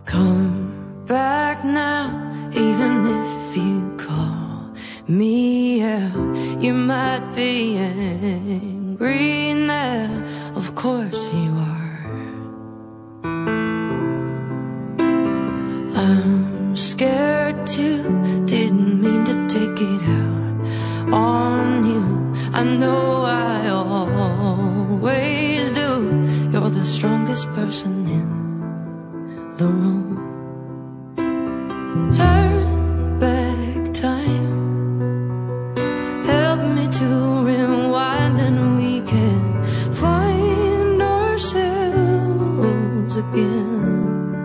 Come back now, even if you call me out. You might be angry now, of course you are. I'm scared too, didn't mean to take it out on you. I know I always do. You're the strongest person in the room. Turn back time, help me to rewind, and we can find ourselves again.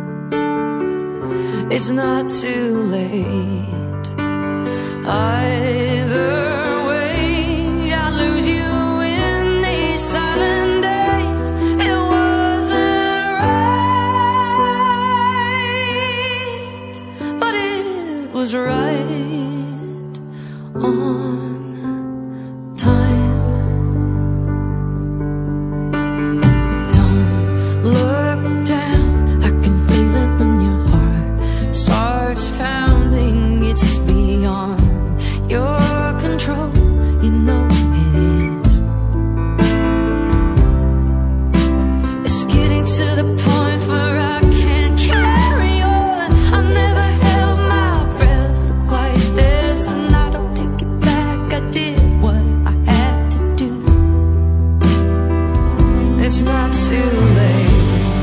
It's not too late either way. I lose you in these silent days. It wasn't right, but it was right on time. Don't look down, I can feel it when your heart starts pounding. It's beyond your control, you know it is. It's getting to the point where I can't carry on. I never held my breath quite this, and I don't take it back. I did what I had to do. It's not too late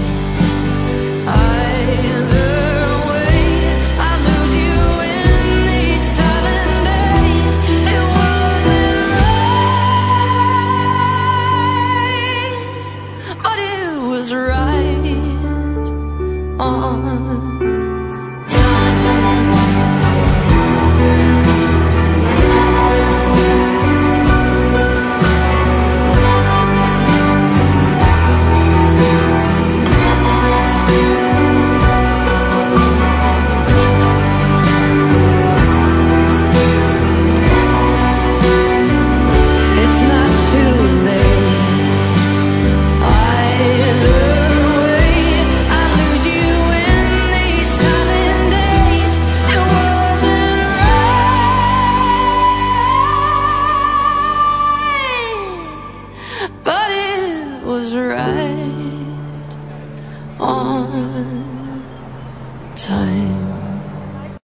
either way. I lose you in these silent days. It wasn't right, but it was right on